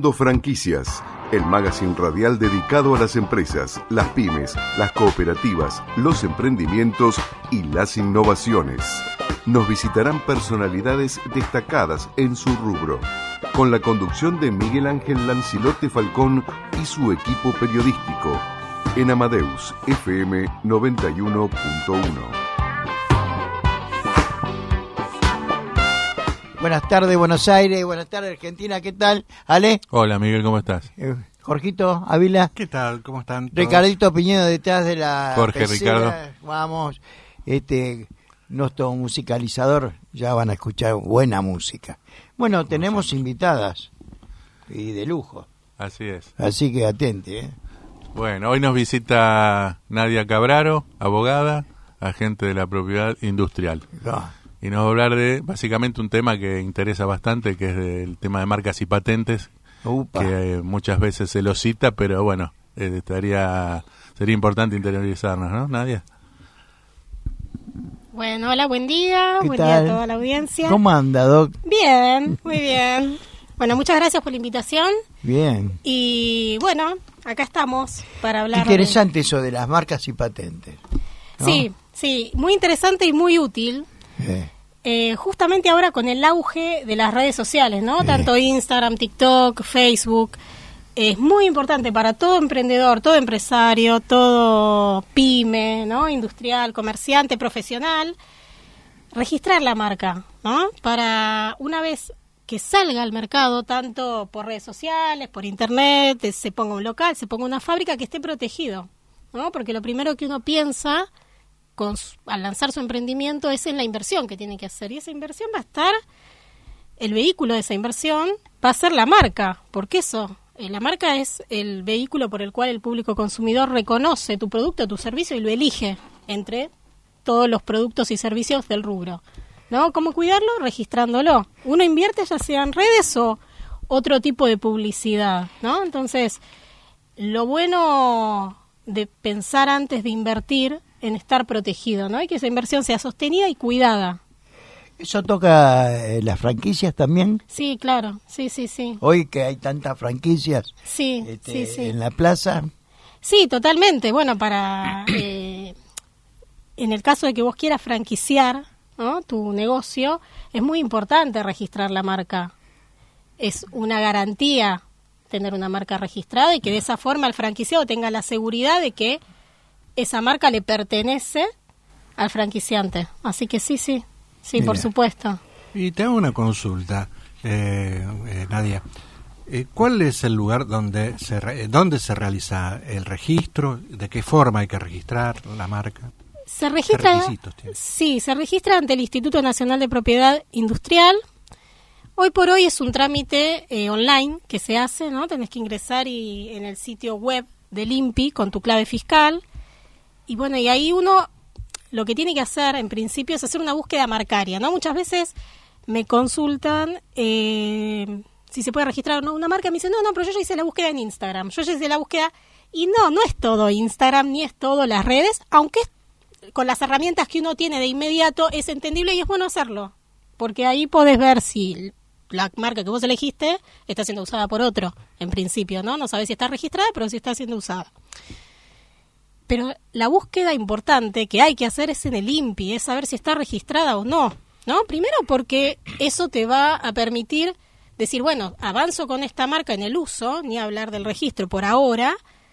Mundo Franquicias, el magazine radial dedicado a las empresas, las pymes, las cooperativas, los emprendimientos y las innovaciones. Nos visitarán personalidades destacadas en su rubro, con la conducción de Miguel Ángel Lancilote Falcón y su equipo periodístico, en Amadeus FM 91.1. Buenas tardes, Buenos Aires. Buenas tardes, Argentina. ¿Qué tal? ¿Ale? Hola, Miguel, ¿cómo estás? Jorgito Ávila. ¿Qué tal? ¿Cómo están todos? Ricardito Piñedo detrás de la Jorge, pecera. Ricardo. Vamos, nuestro musicalizador, ya van a escuchar buena música. Bueno, tenemos invitadas y de lujo. Así es. Así que atente, Bueno, hoy nos visita Nadia Cabraro, abogada, agente de la propiedad industrial. Y nos va a hablar de, básicamente, un tema que interesa bastante, que es el tema de marcas y patentes, que muchas veces se lo cita, pero bueno, sería importante interiorizarnos, ¿no, Nadia? Bueno, hola, buen día a toda la audiencia. ¿Cómo anda, Doc? Bien, muy bien. Bueno, muchas gracias por la invitación. Bien. Y bueno, acá estamos para hablar. Interesante eso de las marcas y patentes, ¿no? Sí, muy interesante y muy útil. Justamente ahora con el auge de las redes sociales, ¿no? Tanto Instagram, TikTok, Facebook. Es muy importante para todo emprendedor, todo empresario, todo pyme, ¿no? Industrial, comerciante, profesional, registrar la marca, ¿no? Para una vez que salga al mercado, tanto por redes sociales, por internet, se ponga un local, se ponga una fábrica, que esté protegido, ¿no? Porque lo primero que uno piensa al lanzar su emprendimiento es en la inversión que tiene que hacer, y esa inversión va a estar, el vehículo de esa inversión va a ser la marca, porque la marca es el vehículo por el cual el público consumidor reconoce tu producto, tu servicio y lo elige entre todos los productos y servicios del rubro, ¿no? ¿Cómo cuidarlo? Registrándolo. Uno invierte ya sea en redes o otro tipo de publicidad, ¿no? Entonces, lo bueno de pensar antes de invertir en estar protegido, ¿no? Y que esa inversión sea sostenida y cuidada. ¿Eso toca las franquicias también? Sí, claro, sí. Hoy que hay tantas franquicias sí. en la plaza. Sí, totalmente. Bueno, en el caso de que vos quieras franquiciar, ¿no?, tu negocio, es muy importante registrar la marca. Es una garantía tener una marca registrada y que de esa forma el franquiciado tenga la seguridad de que esa marca le pertenece al franquiciante. Así que sí, Mira, por supuesto. Y te hago una consulta, Nadia. ¿Cuál es el lugar donde se realiza el registro? ¿De qué forma hay que registrar la marca? Se registra, ¿Qué requisitos tiene? Sí, se registra ante el Instituto Nacional de Propiedad Industrial. Hoy por hoy es un trámite online que se hace, ¿no? Tenés que ingresar en el sitio web del INPI con tu clave fiscal. Y bueno, y ahí uno lo que tiene que hacer en principio es hacer una búsqueda marcaria, ¿no? Muchas veces me consultan si se puede registrar o no una marca. Me dicen, no, pero yo ya hice la búsqueda en Instagram. Yo ya hice la búsqueda. Y no es todo Instagram ni es todo las redes, aunque con las herramientas que uno tiene de inmediato es entendible y es bueno hacerlo. Porque ahí podés ver si la marca que vos elegiste está siendo usada por otro, en principio, ¿no? No sabés si está registrada, pero sí está siendo usada. Pero la búsqueda importante que hay que hacer es en el INPI, es saber si está registrada o no, ¿no? Primero porque eso te va a permitir decir, bueno, avanzo con esta marca en el uso, ni hablar del registro por ahora,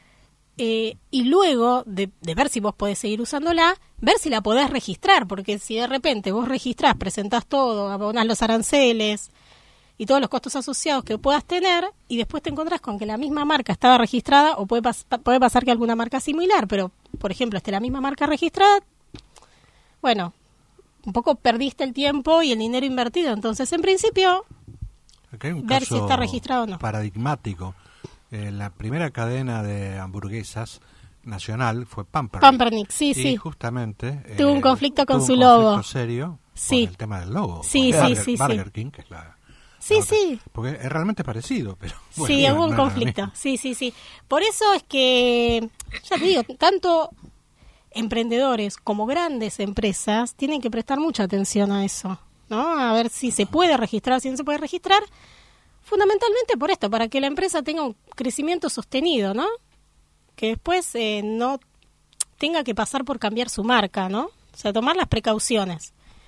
y luego de ver si vos podés seguir usándola, ver si la podés registrar, porque si de repente vos registrás, presentás todo, abonás los aranceles y todos los costos asociados que puedas tener, y después te encontrás con que la misma marca estaba registrada, o puede pasar que alguna marca similar, pero, por ejemplo, esté la misma marca registrada, bueno, un poco perdiste el tiempo y el dinero invertido. Entonces, en principio, ver si está registrado o no. Paradigmático. La primera cadena de hamburguesas nacional fue Pampernick. Pampernick, sí. Y justamente tuvo un conflicto con su logo. logo. Un conflicto serio con el tema del logo. Sí. Burger King, que es la... Sí. Porque es realmente parecido, pero... Bueno, sí, hubo un conflicto. Sí. Por eso es que, ya te digo, tanto emprendedores como grandes empresas tienen que prestar mucha atención a eso, ¿no? A ver si se puede registrar, si no se puede registrar, fundamentalmente por esto, para que la empresa tenga un crecimiento sostenido, ¿no? Que después no tenga que pasar por cambiar su marca, ¿no? O sea, tomar las precauciones.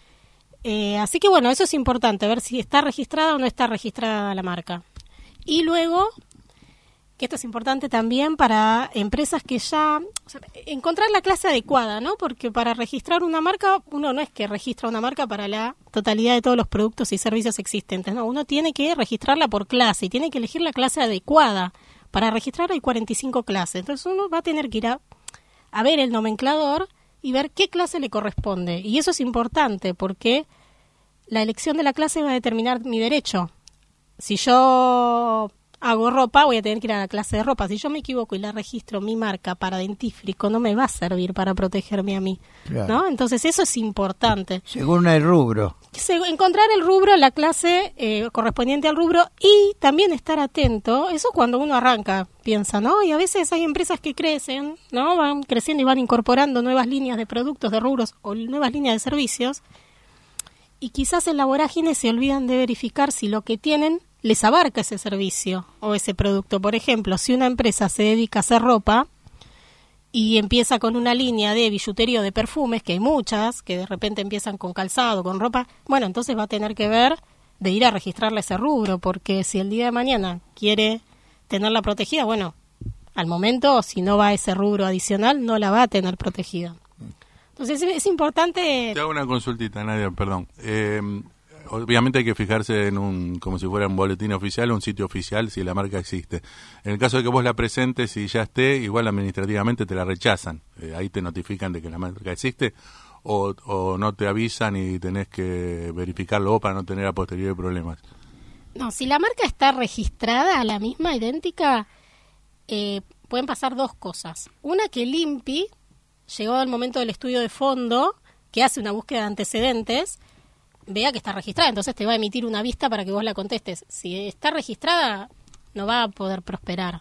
Así que bueno, eso es importante, ver si está registrada o no está registrada la marca. Y luego, que esto es importante también para empresas que ya... O sea, encontrar la clase adecuada, ¿no? Porque para registrar una marca, uno no es que registra una marca para la totalidad de todos los productos y servicios existentes, ¿no? Uno tiene que registrarla por clase y tiene que elegir la clase adecuada. Para registrar hay 45 clases, entonces uno va a tener que ir a ver el nomenclador y ver qué clase le corresponde. Y eso es importante porque la elección de la clase va a determinar mi derecho. Si yo hago ropa, voy a tener que ir a la clase de ropa. Si yo me equivoco y la registro mi marca para dentífrico, no me va a servir para protegerme a mí, claro, ¿no? Entonces eso es importante. Según el rubro. Encontrar el rubro, la clase correspondiente al rubro y también estar atento. Eso cuando uno arranca, piensa, ¿no? Y a veces hay empresas que crecen, ¿no? Van creciendo y van incorporando nuevas líneas de productos, de rubros o nuevas líneas de servicios. Y quizás en la vorágine se olvidan de verificar si lo que tienen les abarca ese servicio o ese producto. Por ejemplo, si una empresa se dedica a hacer ropa y empieza con una línea de billutería o de perfumes, que hay muchas, que de repente empiezan con calzado, con ropa, bueno, entonces va a tener que ver de ir a registrarle ese rubro, porque si el día de mañana quiere tenerla protegida, bueno, al momento, si no va a ese rubro adicional, no la va a tener protegida. Entonces es importante... Te hago una consultita, Nadia, perdón. Obviamente hay que fijarse en como si fuera un boletín oficial o un sitio oficial si la marca existe. En el caso de que vos la presentes y ya esté, igual administrativamente te la rechazan. Ahí te notifican de que la marca existe o no te avisan y tenés que verificarlo para no tener a posteriori problemas. No, si la marca está registrada, la misma, idéntica, pueden pasar dos cosas. Una, que el INPI, llegado el momento del estudio de fondo, que hace una búsqueda de antecedentes, vea que está registrada, entonces te va a emitir una vista para que vos la contestes. Si está registrada, no va a poder prosperar.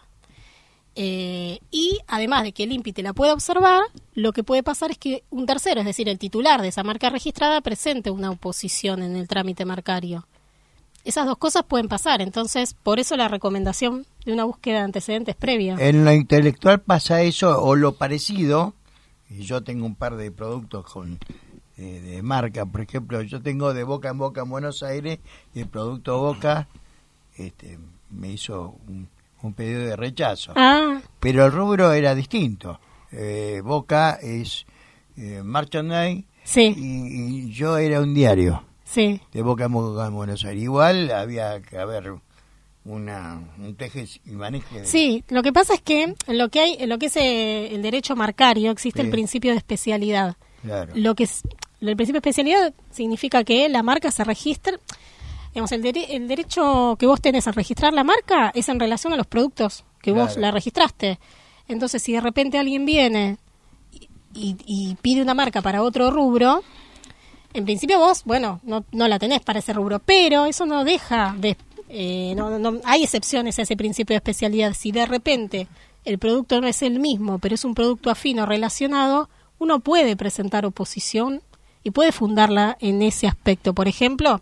Y además de que el INPI te la pueda observar, lo que puede pasar es que un tercero, es decir, el titular de esa marca registrada, presente una oposición en el trámite marcario. Esas dos cosas pueden pasar, entonces por eso la recomendación de una búsqueda de antecedentes previa. En lo intelectual pasa eso o lo parecido, y yo tengo un par de productos de marca, por ejemplo, yo tengo de Boca en Boca en Buenos Aires, y el producto Boca me hizo un pedido de rechazo. Pero el rubro era distinto. Boca es merchandise, sí, y yo era un diario, sí, de Boca en Boca en Buenos Aires. Igual había que haber un teje y maneje. Sí, lo que pasa es que en lo que es el derecho marcario existe el principio de especialidad. Claro. El principio de especialidad significa que la marca se registra, digamos, el derecho que vos tenés al registrar la marca es en relación a los productos que vos la registraste. Entonces, si de repente alguien viene y pide una marca para otro rubro, en principio vos, bueno, no la tenés para ese rubro, pero eso no deja de... no hay excepciones a ese principio de especialidad. Si de repente el producto no es el mismo, pero es un producto afín o relacionado, uno puede presentar oposición y puede fundarla en ese aspecto. Por ejemplo,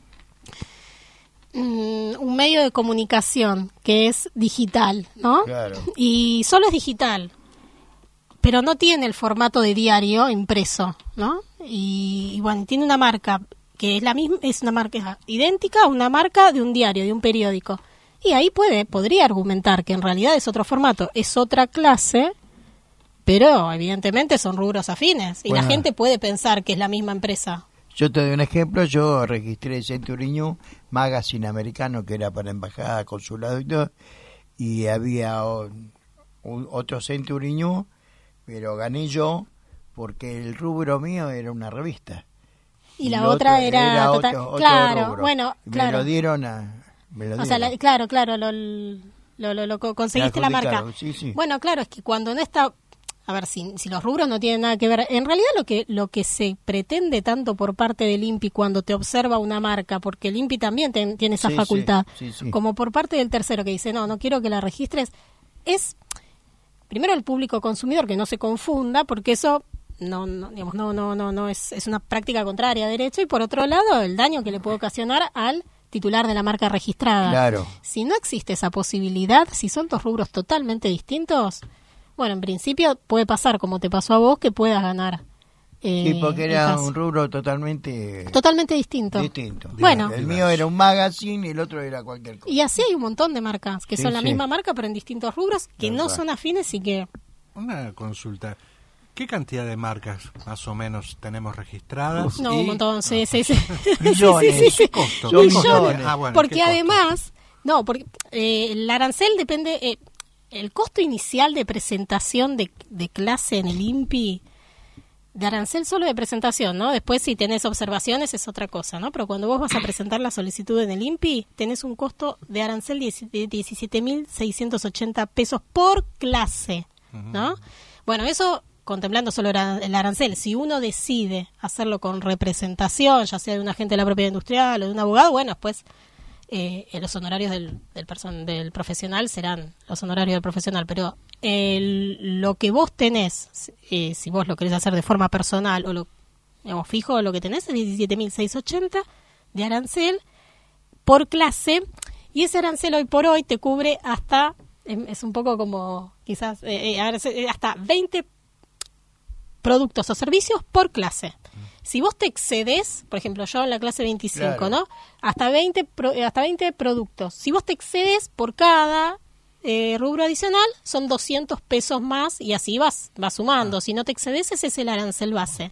un medio de comunicación que es digital, ¿no? Claro. Y solo es digital, pero no tiene el formato de diario impreso, ¿no? Y bueno, tiene una marca que es la misma, es una marca idéntica a una marca de un diario, de un periódico. Y ahí podría argumentar que en realidad es otro formato, es otra clase, pero evidentemente son rubros afines. Y la gente puede pensar que es la misma empresa. Yo te doy un ejemplo. Yo registré Century New, magazine americano, que era para embajada, consulado y todo, y había otro Century New, pero gané yo porque el rubro mío era una revista. Y la otra era otro claro, rubro. bueno, claro. Me lo dieron. Claro, lo conseguiste la marca. Sí. Bueno, claro, es que cuando no está... A ver, si los rubros no tienen nada que ver... En realidad lo que se pretende tanto por parte del INPI cuando te observa una marca, porque el INPI también tiene esa facultad, sí, como por parte del tercero que dice, no quiero que la registres, es primero el público consumidor, que no se confunda, porque eso no es una práctica contraria a derecho, y por otro lado el daño que le puede ocasionar al titular de la marca registrada. Claro. Si no existe esa posibilidad, si son dos rubros totalmente distintos, bueno, en principio puede pasar como te pasó a vos, que puedas ganar. Sí, porque el era caso. un rubro totalmente distinto. Bueno, Bueno. el mío era un magazine y el otro era cualquier cosa. Y así hay un montón de marcas que Sí, son la sí. misma marca, pero en distintos rubros, que no Verdad. son afines y que... Una consulta. ¿Qué cantidad de marcas más o menos tenemos registradas? No, Y- un montón, sí. Millones. Sí, sí, sí. ¿Qué costo? Son ¿Qué costo? millones. Ah, bueno, Porque ¿qué costo? además, no, porque el arancel depende, el costo inicial de presentación de clase en el INPI, de arancel solo de presentación, ¿no? Después si tenés observaciones es otra cosa, ¿no? Pero cuando vos vas a presentar la solicitud en el INPI, tenés un costo de arancel de 17.680 pesos por clase, ¿no? Bueno, eso contemplando solo el arancel. Si uno decide hacerlo con representación, ya sea de un agente de la propiedad industrial o de un abogado, bueno, después los honorarios del profesional serán los honorarios del profesional, pero lo que vos tenés, si vos lo querés hacer de forma personal o lo digamos, fijo, lo que tenés es 17.680 de arancel por clase, y ese arancel hoy por hoy te cubre hasta, es un poco como quizás, hasta 20 productos o servicios por clase. Si vos te excedes, por ejemplo, yo en la clase 25, Claro. ¿no? Hasta 20 productos. Si vos te excedes por cada rubro adicional, son 200 pesos más y así vas sumando. Si no te excedes, ese es el arancel base.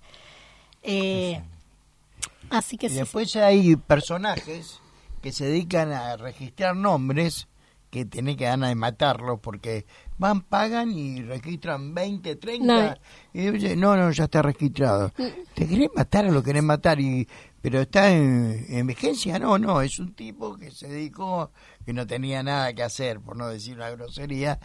Así que Y sí, después hay personajes que se dedican a registrar nombres que tenés que ganar de matarlos porque van, pagan y registran 20, 30 No. y dice, no, ya está registrado. ¿Te querés matar o lo querés matar? Pero está en vigencia. No, es un tipo que se dedicó, que no tenía nada que hacer, por no decir una grosería,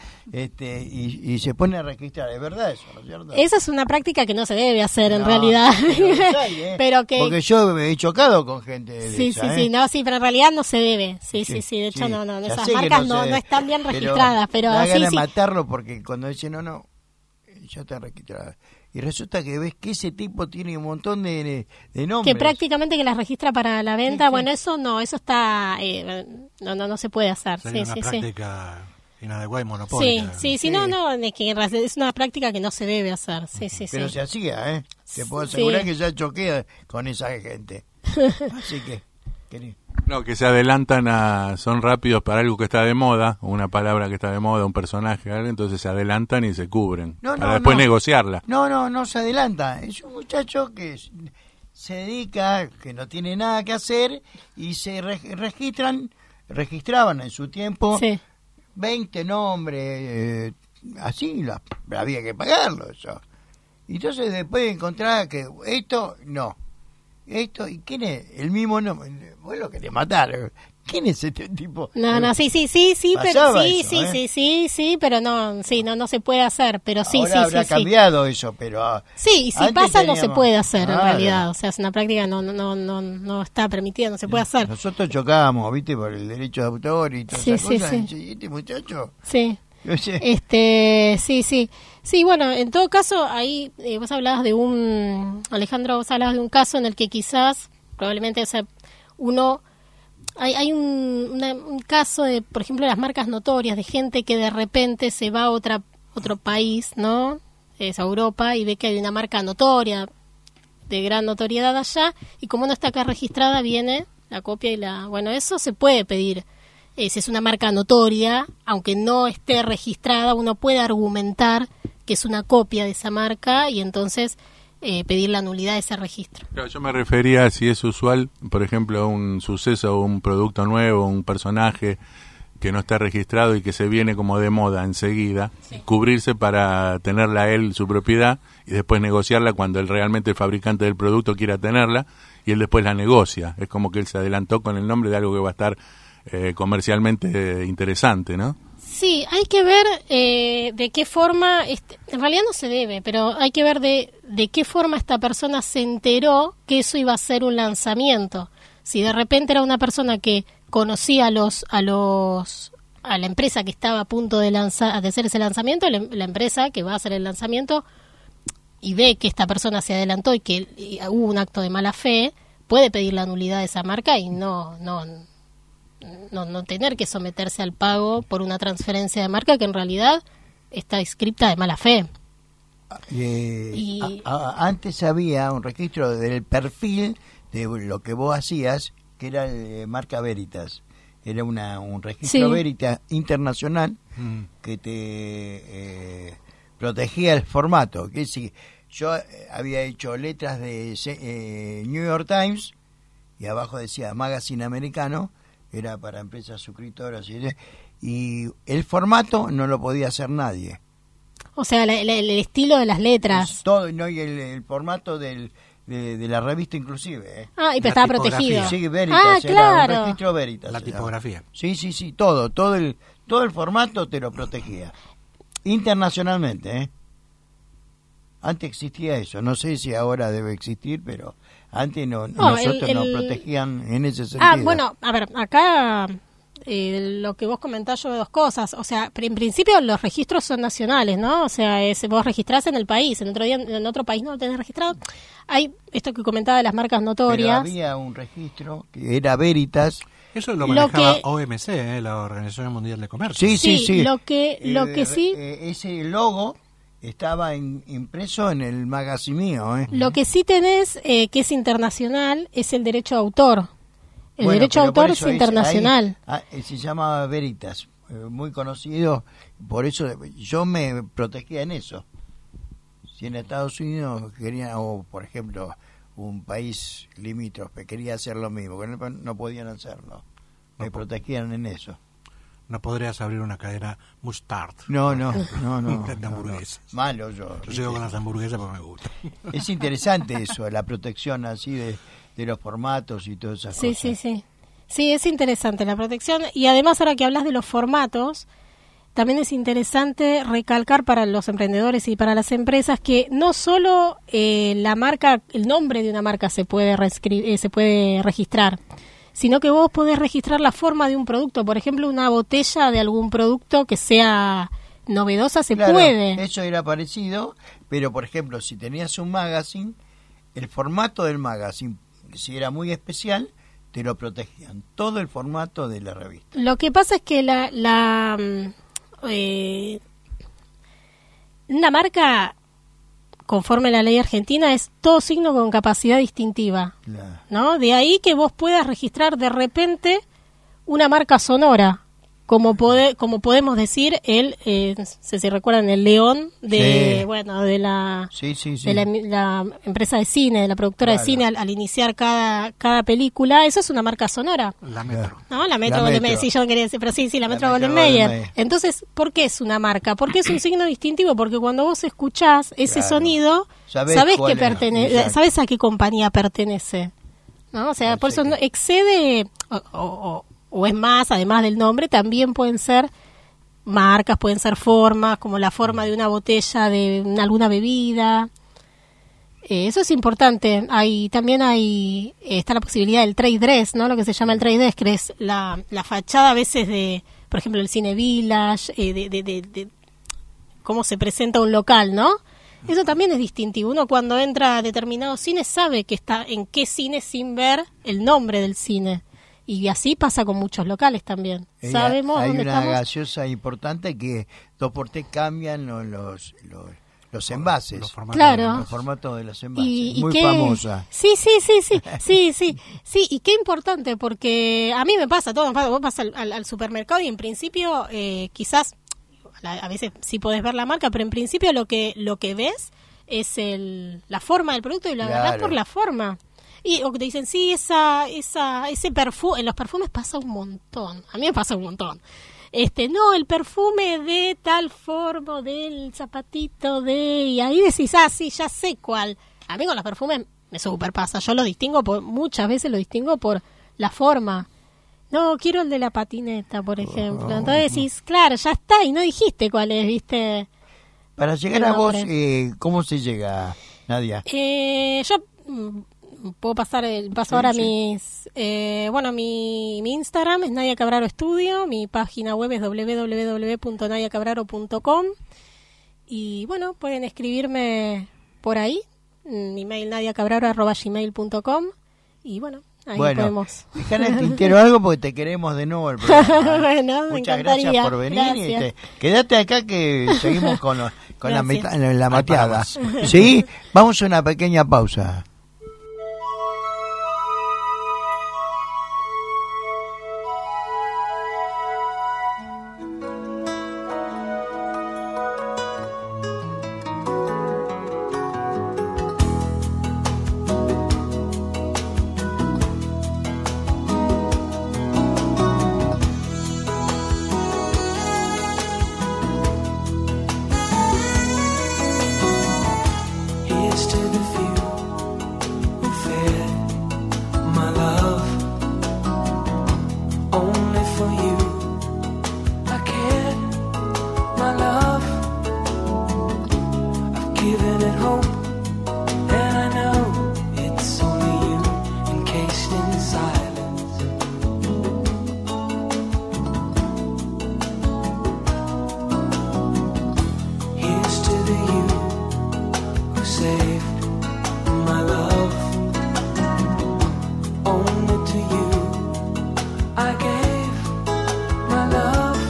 y se pone a registrar. Es verdad eso, ¿no es cierto? esa es una práctica que no se debe hacer en No, realidad. pero los hay, ¿eh? Pero que Porque yo he chocado con gente de sí, esa, sí, no, sí, pero en realidad no se debe. Sí. De hecho, sí. no, Ya esas sé que marcas se no debe, están bien registradas, pero da sí, ganas sí. de matarlo porque cuando dice no, ya está registrada. Y resulta que ves que ese tipo tiene un montón de nombres. Que prácticamente que las registra para la venta, Sí. bueno, eso está, no se puede hacer. Sería Sí, una sí. práctica inadecuada y Sí, monopólica. sí, no, es que es una práctica que no se debe hacer. Sí. Pero se hacía, ¿eh? Te puedo asegurar que ya choqué con esa gente. Así que, querido. No, que se adelantan son rápidos para algo que está de moda, una palabra que está de moda, un personaje, algo, entonces se adelantan y se cubren, para después negociarla. No se adelanta. Es un muchacho que se dedica, que no tiene nada que hacer y se registraban en su tiempo Sí. 20 nombres, así había que pagarlo eso. Y entonces después encontraba que esto, ¿y quién es? El mismo nombre. Vos lo querés matar. ¿Quién es este tipo? No, sí, pero Pasaba sí, eso, sí, pero no se puede hacer, pero sí, Ahora habrá sí. cambiado eso, pero Sí, y si antes pasa no se teníamos- puede hacer en Claro. realidad, o sea, es una práctica no está permitida, no se puede hacer. Nosotros chocábamos, ¿viste? Por el derecho de autor y todas Sí, esas sí, cosas. sí. Y dice, ¿y este muchacho? Sí. Oye, Sí, bueno, en todo caso, ahí Alejandro, vos hablabas de un caso en el que quizás, probablemente, o sea, hay un caso de, por ejemplo, las marcas notorias, de gente que de repente se va a otro país, ¿no? Es a Europa y ve que hay una marca notoria, de gran notoriedad allá, y como no está acá registrada, viene la copia bueno, eso se puede pedir. Si es una marca notoria, aunque no esté registrada, uno puede argumentar que es una copia de esa marca y entonces pedir la nulidad de ese registro. Claro, yo me refería a si es usual, por ejemplo, un suceso o un producto nuevo, un personaje que no está registrado y que se viene como de moda enseguida, cubrirse para tenerla él, su propiedad, y después negociarla cuando realmente el fabricante del producto quiera tenerla, y él después la negocia. Es como que él se adelantó con el nombre de algo que va a estar comercialmente interesante, ¿no? Sí, hay que ver de qué forma, en realidad no se debe, pero hay que ver de qué forma esta persona se enteró que eso iba a ser un lanzamiento. Si de repente era una persona que conocía a la empresa que estaba a punto de hacer ese lanzamiento, la empresa que va a hacer el lanzamiento y ve que esta persona se adelantó y que hubo un acto de mala fe, puede pedir la nulidad de esa marca y no no tener que someterse al pago por una transferencia de marca que en realidad está inscripta de mala fe. Antes había un registro del perfil de lo que vos hacías, que era marca Veritas. Era un registro Veritas internacional que te protegía el formato. Que si yo había hecho letras de New York Times y abajo decía Magazine Americano, era para empresas suscriptoras, y el formato no lo podía hacer nadie. O sea, el estilo de las letras. Todo, no, y el formato de la revista inclusive. Y pero estaba protegido. Sí, Veritas, claro. Era un registro Veritas. La tipografía. Sí, todo el formato te lo protegía. Internacionalmente, Antes existía eso, no sé si ahora debe existir, pero antes nosotros nos protegían en ese sentido. Bueno, a ver, acá lo que vos comentás, yo veo dos cosas. O sea, en principio los registros son nacionales, ¿no? O sea, vos registrás en el país, en otro país no lo tenés registrado. Hay esto que comentaba de las marcas notorias. Pero había un registro que era Veritas. Eso lo manejaba OMC, la Organización Mundial de Comercio. Sí. Lo que sí... ese logo estaba impreso en el magazine mío. Lo que sí tenés, que es internacional, es el derecho de autor. El derecho de autor es internacional. Se llama Veritas, muy conocido. Por eso yo me protegía en eso. Si en Estados Unidos querían, o por ejemplo, un país limítrofe quería hacer lo mismo, no podían hacerlo. Me protegían en eso. No podrías abrir una cadena Mustard. No. De hamburguesas. Malo yo. Yo sigo con las hamburguesas porque me gusta. Es interesante eso, la protección así de los formatos y todas esas cosas. Sí. Sí, es interesante la protección. Y además, ahora que hablas de los formatos, también es interesante recalcar para los emprendedores y para las empresas que no solo la marca, el nombre de una marca se puede registrar, sino que vos podés registrar la forma de un producto. Por ejemplo, una botella de algún producto que sea novedosa puede. Eso era parecido, pero por ejemplo, si tenías un magazine, el formato del magazine, si era muy especial, te lo protegían. Todo el formato de la revista. Lo que pasa es que una marca, conforme a la ley argentina, es todo signo con capacidad distintiva, ¿no? De ahí que vos puedas registrar de repente una marca sonora, como podemos decir si recuerdan, el León de la empresa de cine, de la productora de cine al iniciar cada película. Eso es una marca sonora. La Metro. No, la Metro Golden Mayer, sí, yo no quería decir, pero sí, la Metro Golden Mayer. Entonces, ¿por qué es una marca? Porque es un signo distintivo, porque cuando vos escuchás ese sonido, sabés que pertenece, sabés a qué compañía pertenece, ¿no? O sea, por eso excede o es más, además del nombre, también pueden ser marcas, pueden ser formas, como la forma de una botella de alguna bebida. Eso es importante. También está la posibilidad del trade dress, ¿no? Lo que se llama el trade dress, que es la fachada a veces de, por ejemplo, el Cine Village, de cómo se presenta un local, ¿no? Eso también es distintivo. Uno cuando entra a determinado cine sabe que está en qué cine sin ver el nombre del cine. Y así pasa con muchos locales también. Sabemos hay dónde una estamos. gaseosa importante que 2x3 cambian los envases. Los formatos, claro. Los formatos de los envases. Muy qué, famosa. Sí, y qué importante, porque a mí me pasa, vos vas al supermercado y en principio quizás, a veces sí podés ver la marca, pero en principio lo que ves es la forma del producto y lo agarrás por la forma. O que te dicen, sí, ese perfume, en los perfumes pasa un montón, a mí me pasa un montón. No, el perfume de tal forma, del zapatito y ahí decís, sí, ya sé cuál. A mí con los perfumes me superpasa, yo muchas veces lo distingo por la forma. No, quiero el de la patineta, por ejemplo. Entonces decís, claro, ya está, y no dijiste cuál es, ¿viste? Para llegar a vos, ¿cómo se llega, Nadia? Yo puedo paso ahora mis mi Instagram es Nadia Cabraro Estudio, mi página web es www.nadiacabraro.com y bueno, pueden escribirme por ahí, mi mail nadiacabraro@gmail.com y bueno, Ahí bueno, podemos. dejar en el tintero algo porque te queremos de nuevo el programa. Bueno, me Muchas encantaría. gracias por venir. Gracias. Quédate acá que seguimos con la Gracias. la mateada. ¿Sí? Vamos a una pequeña pausa. Here's to the few who fed my love. Only for you I cared, my love. I've given it hope, and I know it's only you, encased in silence. Here's to the you who saved my love. Only to you I gave my love.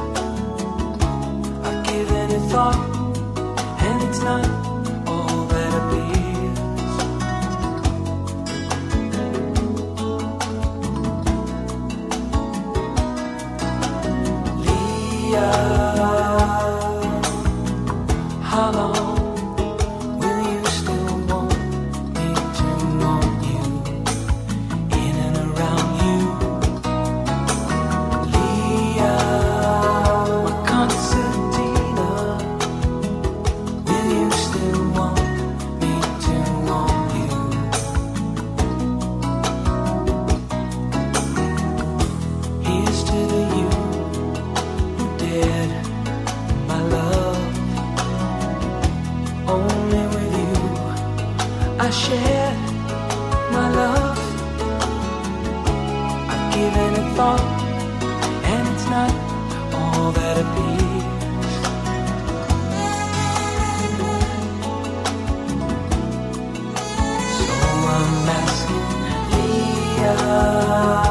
I've given it thought, and it's not all that appears. Leah, how long will you still want me to want you, in and around you? Leah, my concertina, will you still want me to want you? Here's to the you who dared my love. Only with you I share my love. I've given it thought, and it's not all that appears. So I'm asking Leah,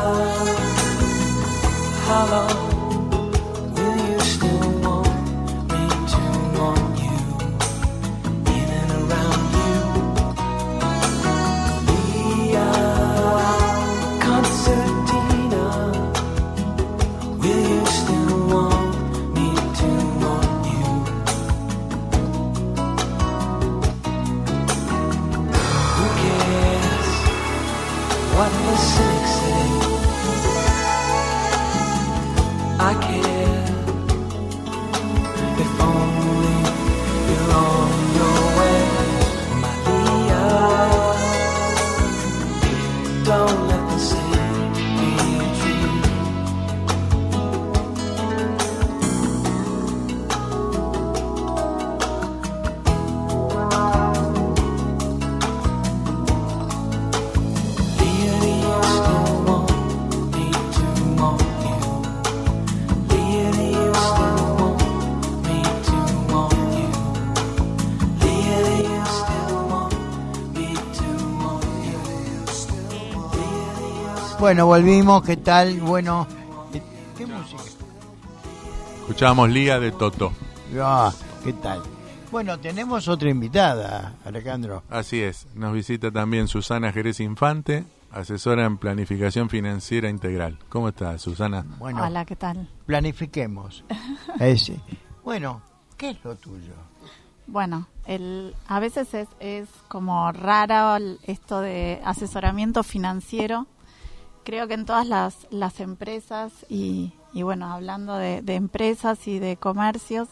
how long will you still want me to want you, in and around you? Leah, concertina, will you still want me to want you? Who cares what the cynics say? I care if only you're on your way, my Leah. Don't let the sea be true. Leah, do you still want me to want you? Leah, do you still want me to want you? Leah, do you still want me to want you? Leah, do you Bueno, volvimos. ¿Qué tal? Bueno, ¿qué música? Escuchábamos Lía de Toto. Ah, ¿qué tal? Bueno, tenemos otra invitada, Alejandro. Así es, nos visita también Susana Jerez Infante, asesora en planificación financiera integral. ¿Cómo estás, Susana? Bueno, Hola, ¿qué tal? planifiquemos. Ese. Bueno, ¿qué es lo tuyo? Bueno, a veces es como raro esto de asesoramiento financiero. Creo que en todas las empresas y bueno, hablando de empresas y de comercios,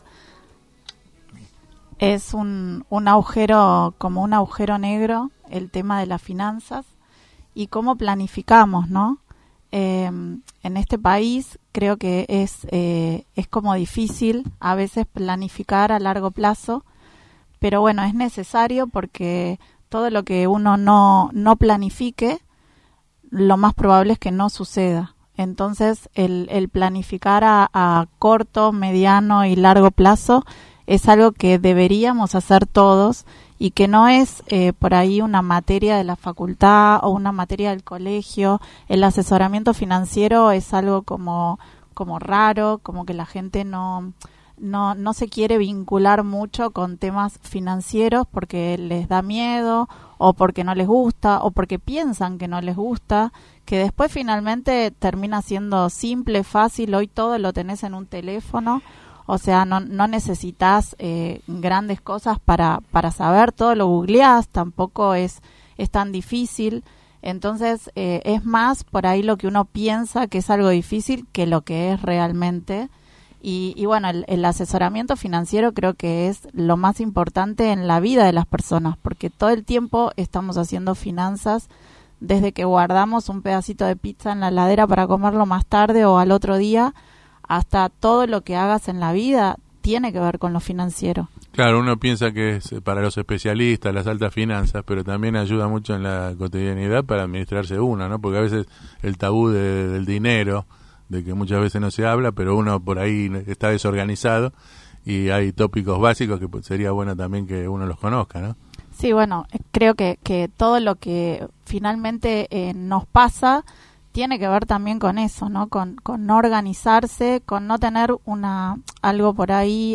es un agujero, como un agujero negro, el tema de las finanzas y cómo planificamos, ¿no? En este país creo que es como difícil a veces planificar a largo plazo, pero bueno, es necesario porque todo lo que uno no planifique, lo más probable es que no suceda. Entonces, el planificar a corto, mediano y largo plazo es algo que deberíamos hacer todos y que no es por ahí una materia de la facultad o una materia del colegio. El asesoramiento financiero es algo como raro, como que la gente no se quiere vincular mucho con temas financieros porque les da miedo o porque no les gusta o porque piensan que no les gusta, que después finalmente termina siendo simple, fácil. Hoy todo lo tenés en un teléfono, o sea, no necesitas grandes cosas para saber, todo lo googleás, tampoco es tan difícil. Entonces es más por ahí lo que uno piensa que es algo difícil que lo que es realmente. Y bueno, el asesoramiento financiero creo que es lo más importante en la vida de las personas, porque todo el tiempo estamos haciendo finanzas, desde que guardamos un pedacito de pizza en la heladera para comerlo más tarde o al otro día, hasta todo lo que hagas en la vida tiene que ver con lo financiero. Claro, uno piensa que es para los especialistas, las altas finanzas, pero también ayuda mucho en la cotidianidad para administrarse uno, ¿no? Porque a veces el tabú del dinero, de que muchas veces no se habla, pero uno por ahí está desorganizado y hay tópicos básicos que sería bueno también que uno los conozca, ¿no? Sí, bueno, creo que todo lo que finalmente nos pasa tiene que ver también con eso, ¿no? Con no organizarse, con no tener algo por ahí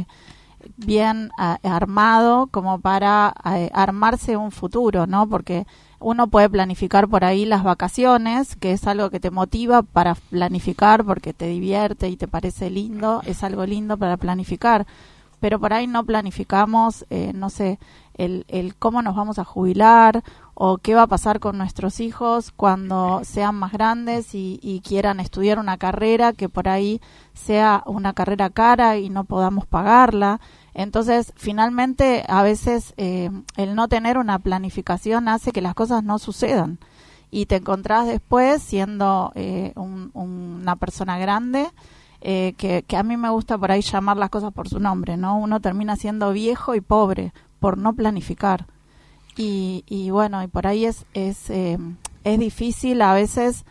bien armado como para armarse un futuro, ¿no? Porque uno puede planificar por ahí las vacaciones, que es algo que te motiva para planificar porque te divierte y te parece lindo, es algo lindo para planificar, pero por ahí no planificamos, no sé, el cómo nos vamos a jubilar o qué va a pasar con nuestros hijos cuando sean más grandes y quieran estudiar una carrera que por ahí sea una carrera cara y no podamos pagarla. Entonces, finalmente, a veces el no tener una planificación hace que las cosas no sucedan y te encontrás después siendo una persona grande, que a mí me gusta por ahí llamar las cosas por su nombre, ¿no? Uno termina siendo viejo y pobre por no planificar. Y bueno, y por ahí es difícil a veces.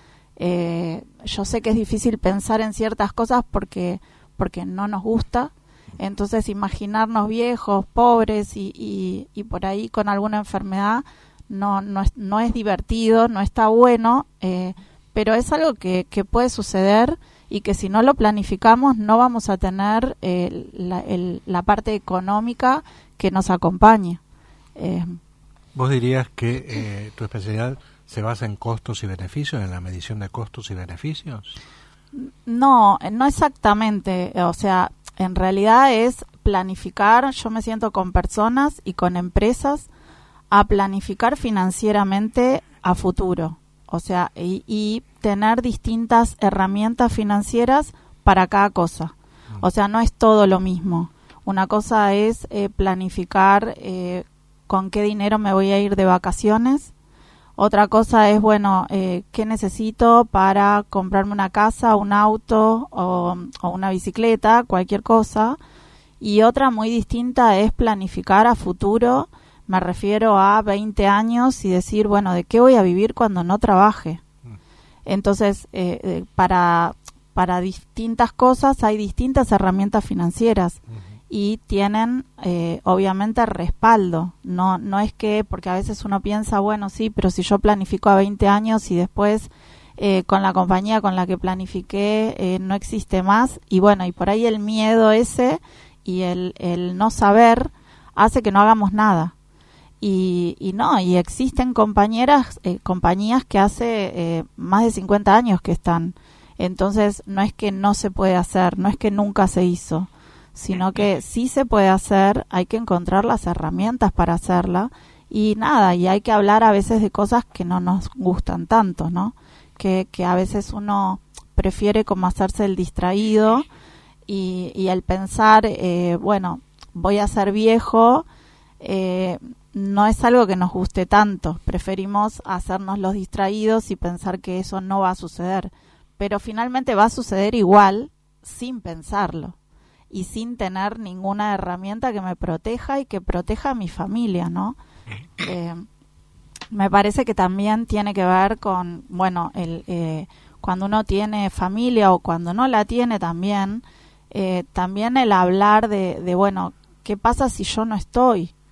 Yo sé que es difícil pensar en ciertas cosas porque no nos gusta. Entonces imaginarnos viejos, pobres y por ahí con alguna enfermedad no es divertido, no está bueno, pero es algo que puede suceder y que si no lo planificamos no vamos a tener la parte económica que nos acompañe. ¿Vos dirías que tu especialidad se basa en costos y beneficios, en la medición de costos y beneficios? No exactamente, o sea, en realidad es planificar. Yo me siento con personas y con empresas a planificar financieramente a futuro, o sea, y tener distintas herramientas financieras para cada cosa. O sea, no es todo lo mismo. Una cosa es planificar con qué dinero me voy a ir de vacaciones. Otra cosa es, bueno, qué necesito para comprarme una casa, un auto o una bicicleta, cualquier cosa. Y otra muy distinta es planificar a futuro, me refiero a 20 años y decir, bueno, ¿de qué voy a vivir cuando no trabaje? Entonces, para distintas cosas hay distintas herramientas financieras. Y tienen obviamente respaldo, no es que, porque a veces uno piensa, bueno, sí, pero si yo planifico a 20 años y después con la compañía con la que planifiqué no existe más, y bueno, y por ahí el miedo ese y el no saber hace que no hagamos nada. Y existen compañías que hace más de 50 años que están, entonces no es que no se puede hacer, no es que nunca se hizo, sino que sí se puede hacer, hay que encontrar las herramientas para hacerla y hay que hablar a veces de cosas que no nos gustan tanto, ¿no? Que a veces uno prefiere como hacerse el distraído y el pensar, bueno, voy a ser viejo, no es algo que nos guste tanto, preferimos hacernos los distraídos y pensar que eso no va a suceder, pero finalmente va a suceder igual sin pensarlo y sin tener ninguna herramienta que me proteja y que proteja a mi familia, ¿no? Me parece que también tiene que ver con, bueno, cuando uno tiene familia o cuando no la tiene también el hablar de, bueno, ¿qué pasa si yo no estoy?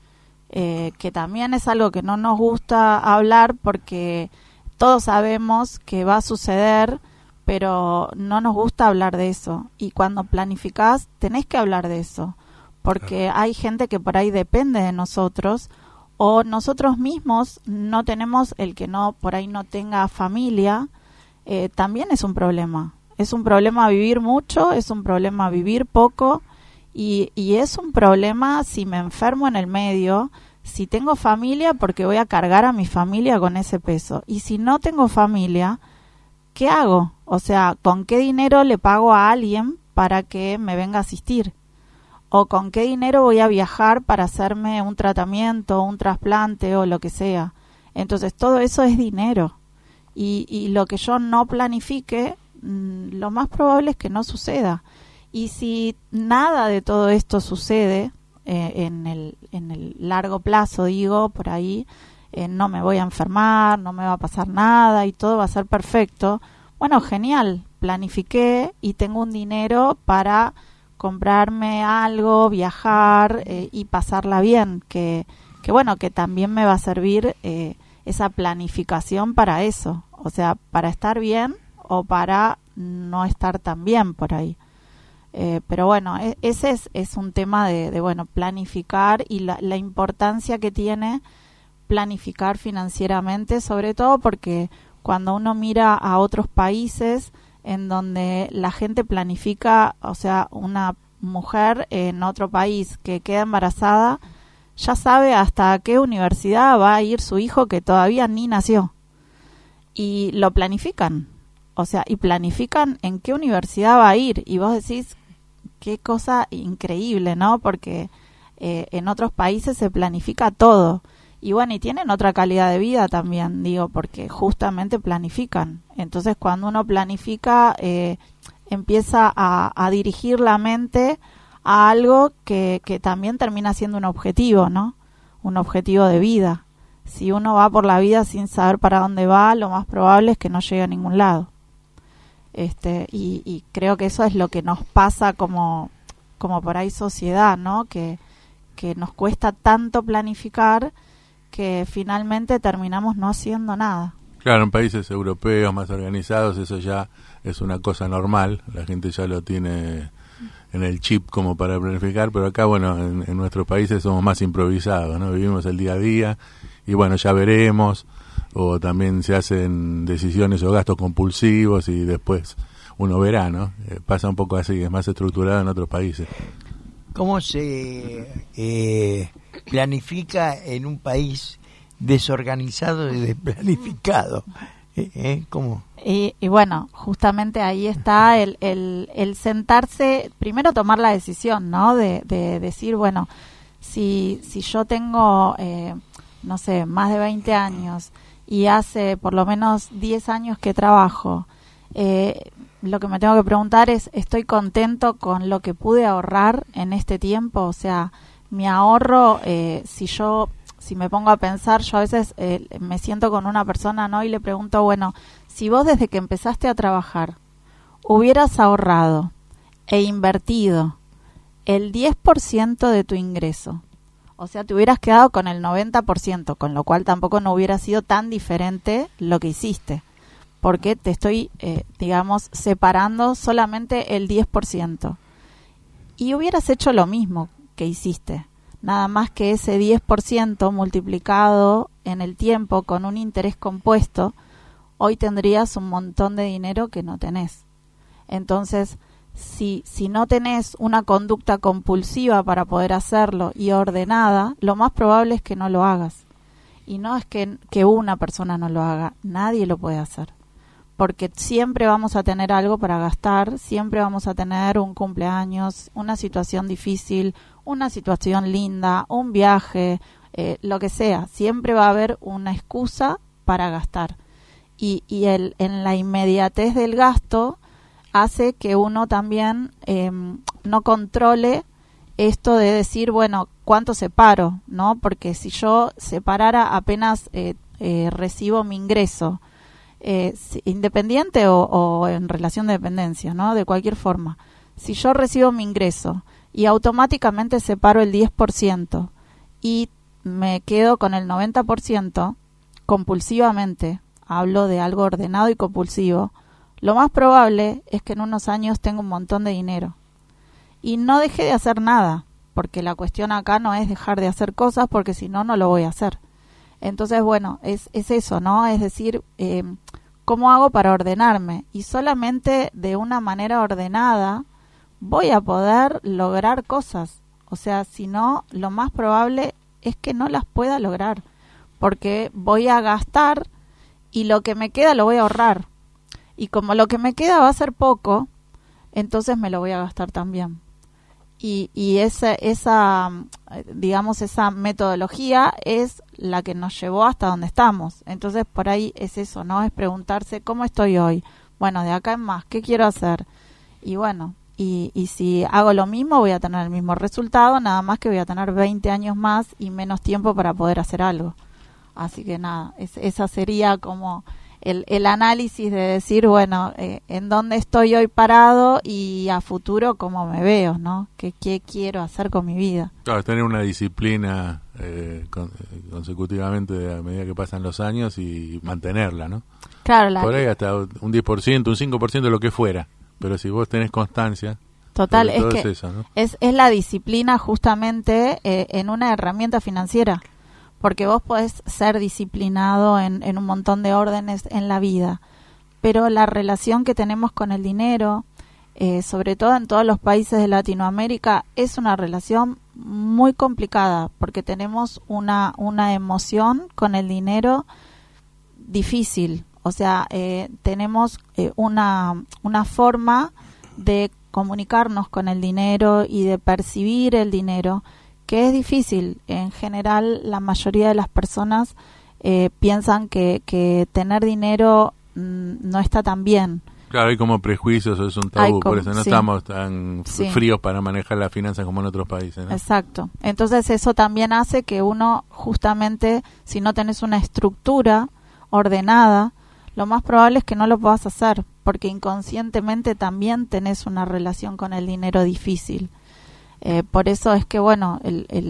que también es algo que no nos gusta hablar porque todos sabemos que va a suceder, pero no nos gusta hablar de eso. Y cuando planificás, tenés que hablar de eso, porque hay gente que por ahí depende de nosotros, o nosotros mismos no tenemos, el que no por ahí no tenga familia, también es un problema. Es un problema vivir mucho, es un problema vivir poco, y es un problema si me enfermo en el medio, si tengo familia, porque voy a cargar a mi familia con ese peso. Y si no tengo familia, ¿qué hago? O sea, ¿con qué dinero le pago a alguien para que me venga a asistir? ¿O con qué dinero voy a viajar para hacerme un tratamiento, un trasplante o lo que sea? Entonces, todo eso es dinero. Y lo que yo no planifique, lo más probable es que no suceda. Y si nada de todo esto sucede, en el largo plazo, digo, por ahí, no me voy a enfermar, no me va a pasar nada y todo va a ser perfecto. Bueno, genial, planifiqué y tengo un dinero para comprarme algo, viajar y pasarla bien, que bueno, que también me va a servir esa planificación para eso, o sea, para estar bien o para no estar tan bien por ahí. Pero bueno, ese es un tema de bueno, planificar y la importancia que tiene planificar financieramente, sobre todo porque cuando uno mira a otros países en donde la gente planifica, o sea, una mujer en otro país que queda embarazada, ya sabe hasta qué universidad va a ir su hijo que todavía ni nació. Y lo planifican, o sea, y planifican en qué universidad va a ir. Y vos decís, qué cosa increíble, ¿no? Porque en otros países se planifica todo. Y bueno, y tienen otra calidad de vida también, digo, porque justamente planifican. Entonces, cuando uno planifica, empieza a dirigir la mente a algo que también termina siendo un objetivo, ¿no? Un objetivo de vida. Si uno va por la vida sin saber para dónde va, lo más probable es que no llegue a ningún lado. Y creo que eso es lo que nos pasa como por ahí sociedad, ¿no? Que nos cuesta tanto planificar que finalmente terminamos no haciendo nada. Claro, en países europeos más organizados eso ya es una cosa normal, la gente ya lo tiene en el chip como para planificar, pero acá, bueno, en nuestros países somos más improvisados, ¿no? Vivimos el día a día y bueno, ya veremos, o también se hacen decisiones o gastos compulsivos y después uno verá, ¿no? Pasa un poco así, es más estructurado en otros países. ¿Cómo se planifica en un país desorganizado y desplanificado? ¿Cómo? Y bueno, justamente ahí está el sentarse, primero tomar la decisión, ¿no? De decir, bueno, si yo tengo, no sé, más de 20 años y hace por lo menos 10 años que trabajo, lo que me tengo que preguntar es, ¿estoy contento con lo que pude ahorrar en este tiempo? O sea, mi ahorro, si me pongo a pensar, yo a veces me siento con una persona, ¿no? Y le pregunto, bueno, si vos desde que empezaste a trabajar hubieras ahorrado e invertido el 10% de tu ingreso, o sea, te hubieras quedado con el 90%, con lo cual tampoco no hubiera sido tan diferente lo que hiciste, porque te estoy, digamos, separando solamente el 10%. Y hubieras hecho lo mismo que hiciste, nada más que ese 10% multiplicado en el tiempo con un interés compuesto, hoy tendrías un montón de dinero que no tenés. Entonces, si no tenés una conducta compulsiva para poder hacerlo y ordenada, lo más probable es que no lo hagas. Y no es que una persona no lo haga, nadie lo puede hacer. Porque siempre vamos a tener algo para gastar, siempre vamos a tener un cumpleaños, una situación difícil, una situación linda, un viaje, lo que sea. Siempre va a haber una excusa para gastar. Y en la inmediatez del gasto hace que uno también no controle esto de decir, bueno, ¿cuánto separo? ¿No? Porque si yo separara apenas recibo mi ingreso, independiente o en relación de dependencia, ¿no? De cualquier forma. Si yo recibo mi ingreso y automáticamente separo el 10% y me quedo con el 90% compulsivamente, hablo de algo ordenado y compulsivo, lo más probable es que en unos años tenga un montón de dinero y no deje de hacer nada, porque la cuestión acá no es dejar de hacer cosas, porque si no, no lo voy a hacer. Entonces, bueno, es eso, ¿no? Es decir, ¿cómo hago para ordenarme? Y solamente de una manera ordenada voy a poder lograr cosas. O sea, si no, lo más probable es que no las pueda lograr, porque voy a gastar y lo que me queda lo voy a ahorrar. Y como lo que me queda va a ser poco, entonces me lo voy a gastar también. Y esa, digamos, esa metodología es la que nos llevó hasta donde estamos. Entonces, por ahí es eso, ¿no? Es preguntarse, ¿cómo estoy hoy? Bueno, de acá en más, ¿qué quiero hacer? Y bueno, y si hago lo mismo, voy a tener el mismo resultado, nada más que voy a tener 20 años más y menos tiempo para poder hacer algo. Así que nada, esa sería como el análisis de decir, bueno, en dónde estoy hoy parado y a futuro cómo me veo, ¿no? ¿Qué quiero hacer con mi vida? Claro, tener una disciplina consecutivamente a medida que pasan los años y mantenerla, ¿no? Claro, por ahí hasta un 10%, un 5% de lo que fuera, pero si vos tenés constancia... Total, es que eso, ¿no? es la disciplina justamente en una herramienta financiera. Porque vos podés ser disciplinado en un montón de órdenes en la vida, pero la relación que tenemos con el dinero, sobre todo en todos los países de Latinoamérica, es una relación muy complicada, porque tenemos una emoción con el dinero difícil. O sea, tenemos una forma de comunicarnos con el dinero y de percibir el dinero que es difícil. En general, la mayoría de las personas piensan que tener dinero no está tan bien. Claro, hay como prejuicios, es un tabú, por eso no sí. estamos tan fríos para manejar las finanzas como en otros países, ¿no? Exacto. Entonces eso también hace que uno, justamente, si no tenés una estructura ordenada, lo más probable es que no lo puedas hacer, porque inconscientemente también tenés una relación con el dinero difícil. Por eso es que, bueno,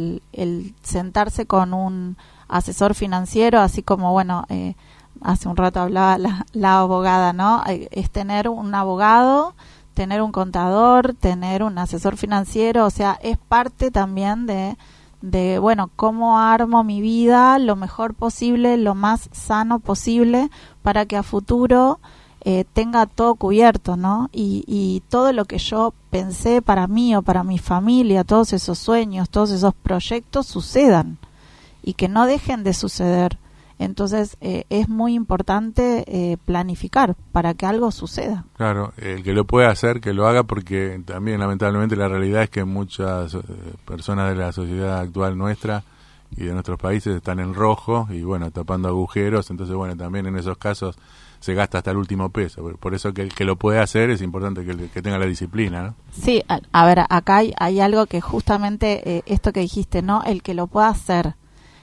el sentarse con un asesor financiero, así como, bueno, hace un rato hablaba la abogada, ¿no? Es tener un abogado, tener un contador, tener un asesor financiero, o sea, es parte también de bueno, cómo armo mi vida lo mejor posible, lo más sano posible, para que a futuro tenga todo cubierto, ¿no? Y todo lo que yo pensé para mí o para mi familia, todos esos sueños, todos esos proyectos sucedan y que no dejen de suceder. Entonces es muy importante planificar para que algo suceda. Claro, el que lo pueda hacer, que lo haga, porque también lamentablemente la realidad es que muchas personas de la sociedad actual nuestra y de nuestros países están en rojo y bueno, tapando agujeros. Entonces bueno, también en esos casos se gasta hasta el último peso. Por eso que el que lo puede hacer es importante que tenga la disciplina, ¿no? Sí, a ver, acá hay algo que justamente esto que dijiste, ¿no? El que lo pueda hacer.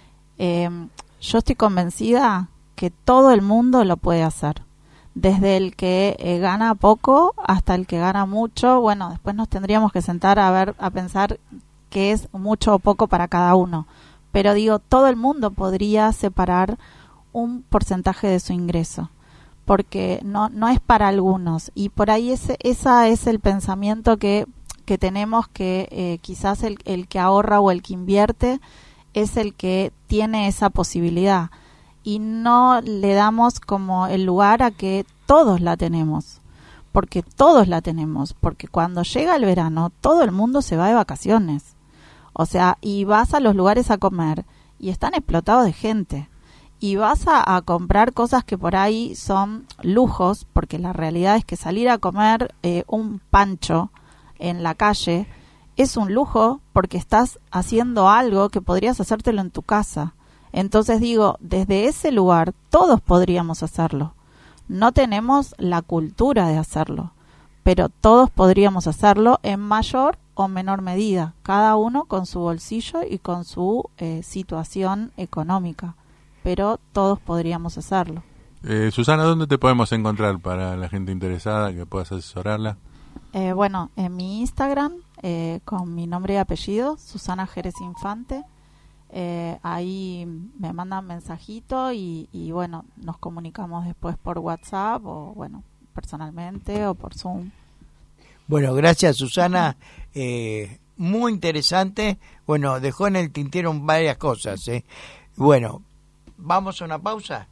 Yo estoy convencida que todo el mundo lo puede hacer. Desde el que gana poco hasta el que gana mucho. Bueno, después nos tendríamos que sentar a pensar qué es mucho o poco para cada uno. Pero digo, todo el mundo podría separar un porcentaje de su ingreso, porque no es para algunos, y por ahí esa es el pensamiento que tenemos, que quizás el que ahorra o el que invierte es el que tiene esa posibilidad, y no le damos como el lugar a que todos la tenemos, porque todos la tenemos, porque cuando llega el verano todo el mundo se va de vacaciones, o sea, y vas a los lugares a comer y están explotados de gente. Y vas a comprar cosas que por ahí son lujos, porque la realidad es que salir a comer un pancho en la calle es un lujo, porque estás haciendo algo que podrías hacértelo en tu casa. Entonces digo, desde ese lugar todos podríamos hacerlo. No tenemos la cultura de hacerlo, pero todos podríamos hacerlo en mayor o menor medida, cada uno con su bolsillo y con su situación económica. Pero todos podríamos hacerlo. Susana, ¿dónde te podemos encontrar para la gente interesada que puedas asesorarla? Bueno, en mi Instagram, con mi nombre y apellido, Susana Jerez Infante. ahí me mandan mensajito y bueno, nos comunicamos después por WhatsApp o bueno, personalmente o por Zoom. Bueno, gracias Susana, muy interesante. Bueno, dejó en el tintero varias cosas. Bueno, vamos a una pausa.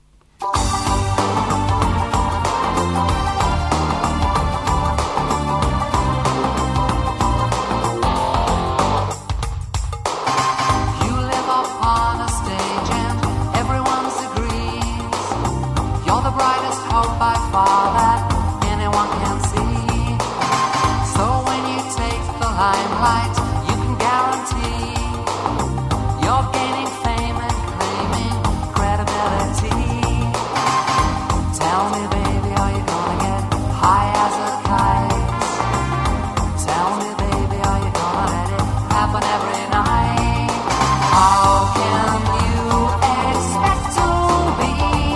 You live upon a stage and everyone agrees. You're the brightest hope by far that anyone can see. So when you take the limelight, you can guarantee you're gaining fame and claiming credibility. Tell me, baby, are you gonna get high as a kite? Tell me, baby, are you gonna let it happen every night? How can you expect to be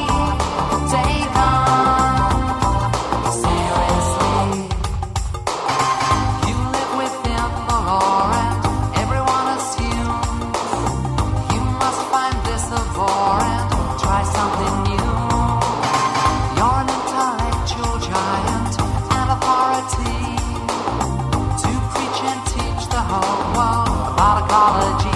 taken seriously? You live within the law and everyone assumes you must find this abhorrent, try something new. You're an intellectual giant and authority to preach and teach the whole world about ecology.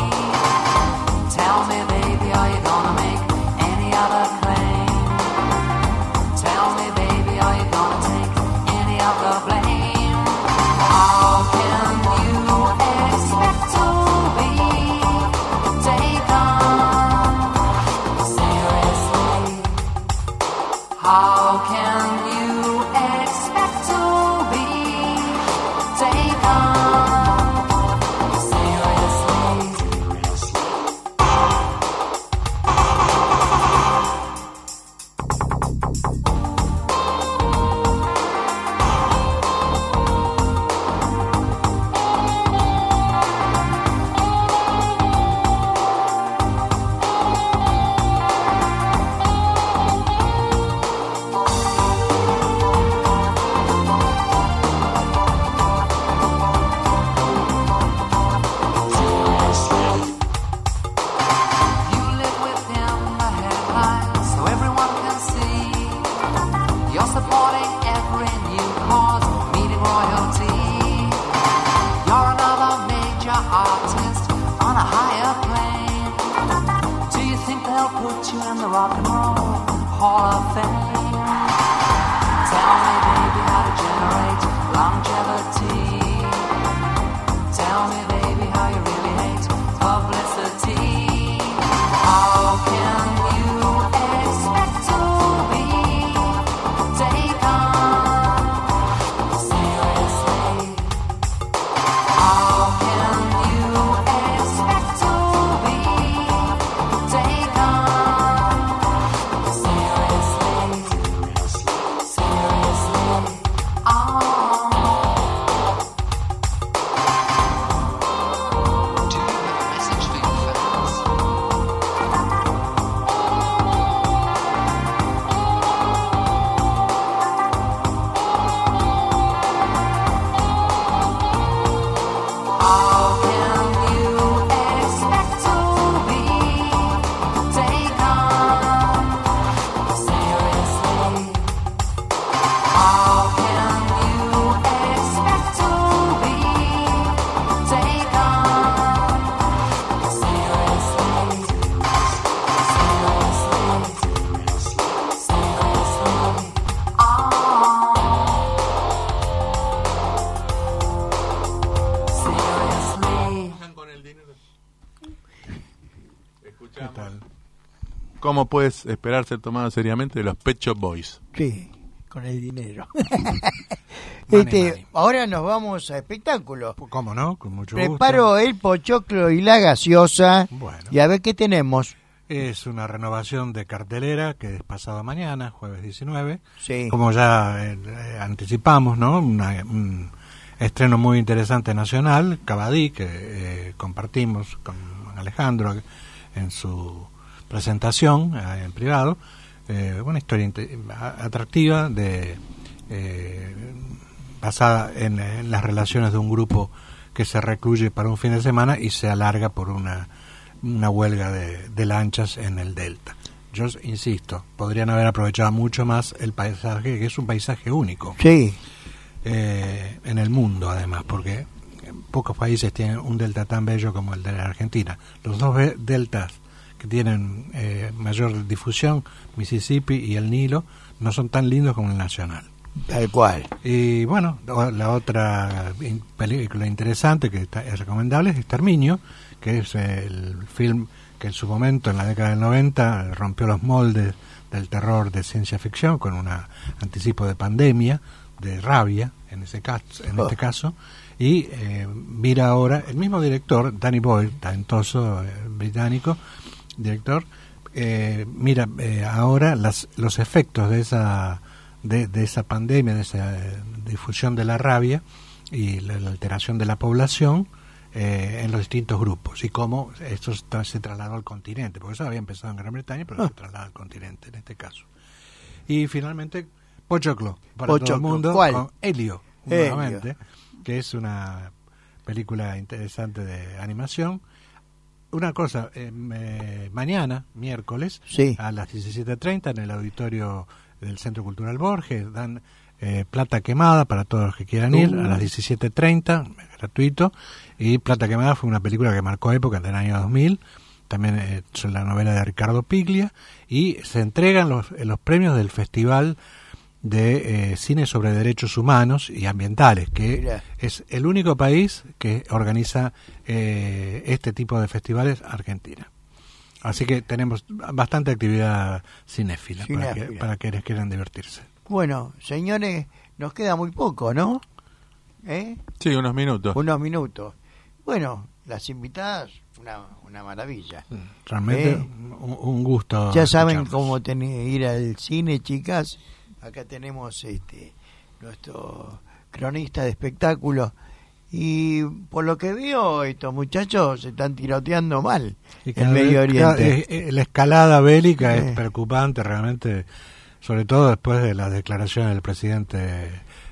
Tell me, baby, are you gonna make any other claim? Tell me, baby, are you gonna take any of the blame? How can you expect to be taken seriously? How can you expect to be taken seriously? You live within the headlines so everyone can see. You're supporting every new cause, meeting royalty. You're another major artist on a higher plane. Do you think they'll put you in the Rock and Roll Hall of Fame? Tell me, baby, how to generate longevity. Tell me, baby, how you really hate publicity. How can you expect to be taken seriously? How can you expect to be taken seriously? Seriously. Oh. Do you have a message for your fans? How can you expect to be taken seriously? How can you expect to be taken seriously? Seriously. Oh. Seriously. ¿Qué tal? ¿Cómo puedes esperar ser tomado seriamente de los Pet Shop Boys? Sí, con el dinero. Money. Ahora nos vamos a espectáculos. ¿Cómo no? Con mucho Preparo gusto. el pochoclo y la gaseosa. Bueno. Y a ver qué tenemos. Es una renovación de cartelera que es pasado mañana, jueves 19. Sí. Como ya anticipamos, ¿no? Un estreno muy interesante nacional, Cabadí, que compartimos con Alejandro en su presentación en privado. Una historia atractiva basada en las relaciones de un grupo que se recluye para un fin de semana y se alarga por una una huelga de lanchas en el delta. Yo insisto, podrían haber aprovechado mucho más el paisaje, que es un paisaje único. Sí. En el mundo, además, porque pocos países tienen un delta tan bello como el de la Argentina. Los dos deltas que tienen mayor difusión, Mississippi y el Nilo, no son tan lindos como el nacional. Tal cual. Y bueno, la otra película interesante que es recomendable es Exterminio, que es el film que en su momento, en la década del 90, rompió los moldes del terror de ciencia ficción con un anticipo de pandemia, de rabia, en este caso, y mira ahora, el mismo director, Danny Boyle, talentoso británico, director, mira ahora los efectos de esa pandemia, de esa difusión de la rabia y la alteración de la población en los distintos grupos, y cómo esto se trasladó al continente, porque eso había empezado en Gran Bretaña, pero se traslada al continente en este caso. Y finalmente Pochoclo, para todo el mundo, ¿cuál? con Helio, nuevamente, que es una película interesante de animación. Una cosa, mañana, miércoles, sí, a las 17:30 en el auditorio del Centro Cultural Borges, dan Plata Quemada para todos los que quieran ir, a las 17:30, gratuito. Y Plata Quemada fue una película que marcó época en el año 2000, también sobre la novela de Ricardo Piglia, y se entregan los premios del Festival de Cine sobre Derechos Humanos y Ambientales, que Mira, es el único país que organiza este tipo de festivales, Argentina. Así que tenemos bastante actividad cinéfila. Para quienes quieran divertirse. Bueno, señores, nos queda muy poco, ¿no? Sí, unos minutos. Unos minutos. Bueno, las invitadas, una maravilla. Realmente un gusto. Ya saben escucharlos. cómo ir al cine, chicas. Acá tenemos nuestro cronista de espectáculos. Y por lo que veo, estos muchachos se están tiroteando mal en Medio Oriente. La escalada bélica es preocupante realmente, sobre todo después de las declaraciones del presidente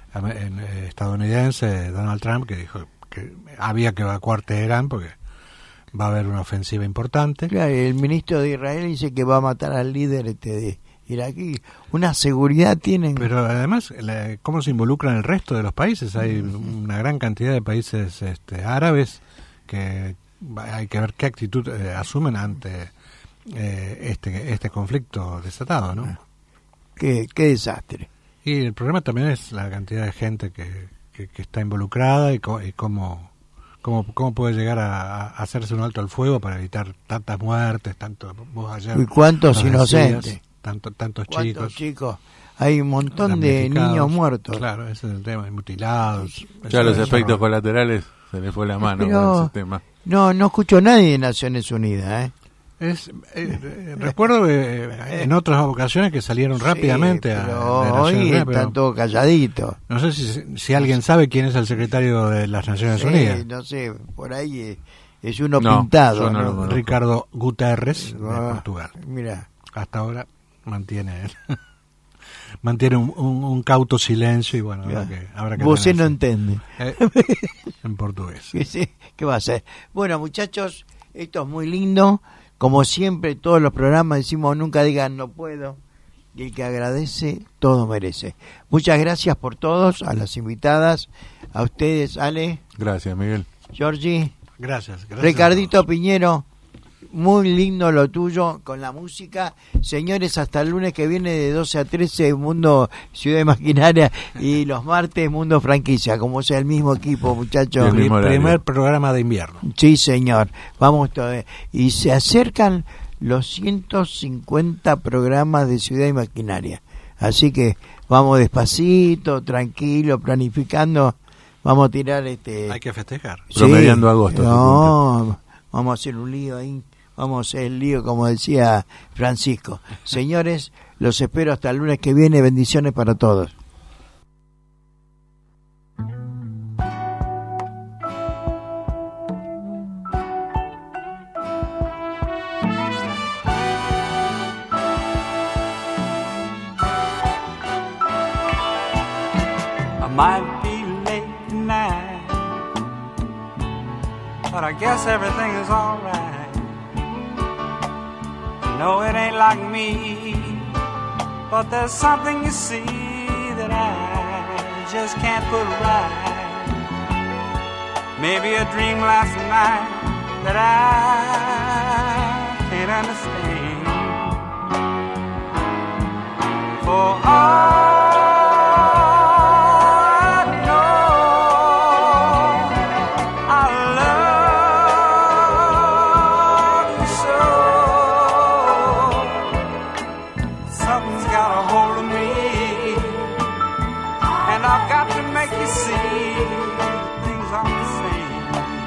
estadounidense Donald Trump, que dijo que había que evacuar Teherán porque va a haber una ofensiva importante. Claro, el ministro de Israel dice que va a matar al líder de iraquí. Una seguridad tienen. Pero además, ¿cómo se involucran el resto de los países? Hay una gran cantidad de países árabes que hay que ver qué actitud asumen ante este conflicto desatado, ¿no? Qué desastre. Y el problema también es la cantidad de gente que está involucrada y cómo puede llegar a hacerse un alto al fuego para evitar tantas muertes, vos ayer ¿Y cuántos nos inocentes? decías, tantos ¿Cuántos chicos. chicos? Hay un montón de damnificados. niños muertos. Claro, ese es el tema, y mutilados. Ya los Eso efectos colaterales se le fue la mano Pero con ese tema. no escucho a nadie de Naciones Unidas, recuerdo en otras ocasiones que salieron rápidamente pero de Naciones hoy Unidas, están pero todos calladitos. no sé si alguien sabe quién es el secretario de las Naciones Unidas. No sé, por ahí es uno No, pintado. yo no lo conozco. Ricardo Guterres, de Portugal. Mira, Hasta ahora mantiene un cauto silencio, y bueno, habrá que vos no tenerse. entiende. En portugués. ¿Qué va a hacer? Bueno, muchachos, esto es muy lindo. Como siempre, todos los programas decimos nunca digan no puedo. Y el que agradece, todo merece. Muchas gracias por todos, a las invitadas, a ustedes, Ale, Gracias, Miguel. Georgie, Gracias. Ricardito Piñero. Muy lindo lo tuyo con la música. Señores, hasta el lunes que viene de 12 a 13, Mundo Ciudad Imaginaria, y los martes Mundo Franquicia, como sea el mismo equipo, muchachos. Bien, mismo horario. Primer programa de invierno. Sí, señor. Vamos y se acercan los 150 programas de Ciudad Imaginaria. Así que vamos despacito, tranquilo, planificando. Vamos a tirar Hay que festejar. Promediando agosto. No, vamos a hacer un lío ahí. Vamos a hacer el lío, como decía Francisco. Señores, los espero hasta el lunes que viene. Bendiciones para todos. I might be late tonight, but I guess everything is alright. No, it ain't like me, but there's something you see that I just can't put right. Maybe a dream last night that I can't understand. For all I know, I love you so. Something's got a hold of me, and I've got to make you see things aren't the same.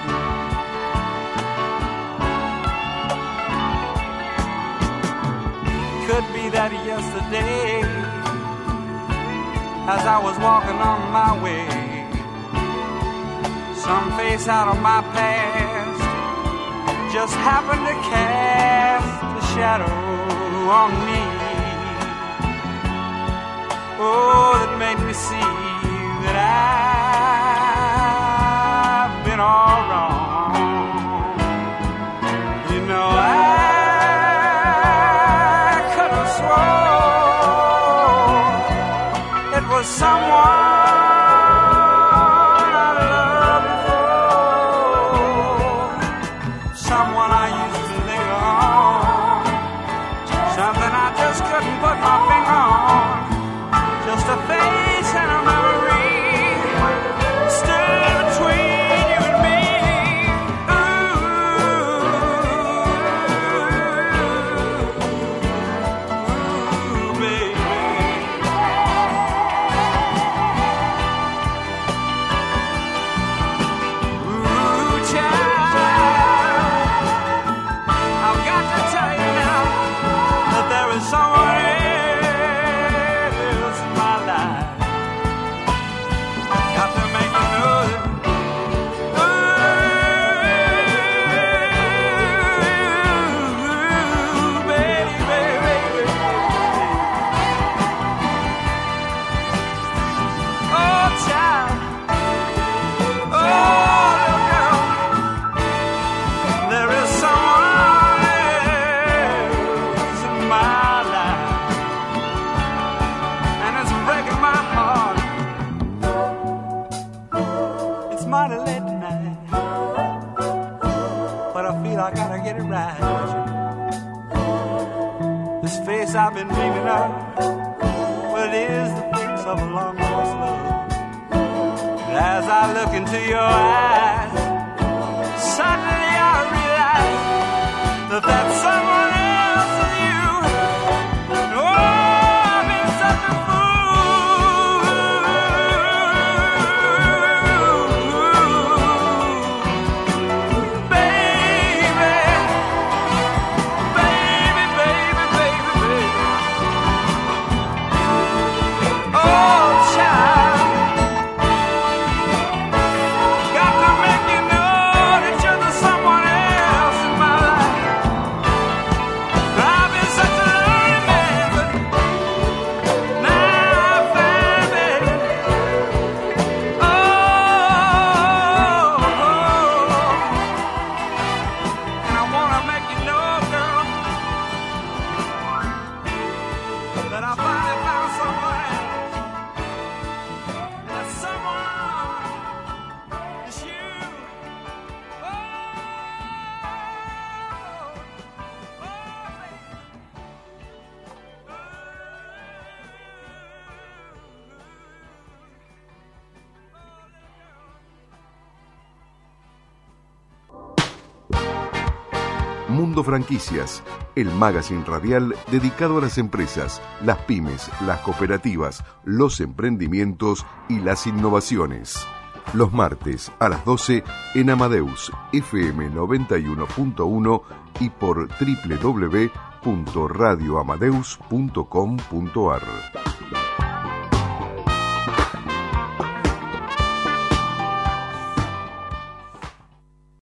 Could be that yesterday, as I was walking on my way, some face out of my past just happened to cast a shadow on me. Oh, that made me see that I've been all wrong. You know, I could have sworn it was someone I loved before, someone I used to linger on, something I just couldn't put my finger on, just a face and a memory stood between you and me. Ooh, baby. Ooh, child, I've got to tell you now that there is someone else in my life. Got to make you know that. Ooh, baby, baby, baby. Oh, child. Oh, little girl. There is someone else in my life, and it's breaking my heart. It's mighty late tonight, but I feel I gotta get it right. This face I've been dreaming of, well, it is the face of a long lost love. And as I look into your eyes, suddenly I realize that that's someone else is you. Oh, I've been such a fool. Baby, baby, baby, baby, baby. Oh, child, got to make you know that you're the someone else in my life. I've been such a lonely man, but now I find it. Oh, and I wanna make you know, girl, that I finally found someone else. That someone is you. Oh, Mundo Franquicias, el magazine radial dedicado a las empresas, las pymes, las cooperativas, los emprendimientos y las innovaciones. Los martes a las 12 en Amadeus FM 91.1 y por www.radioamadeus.com.ar.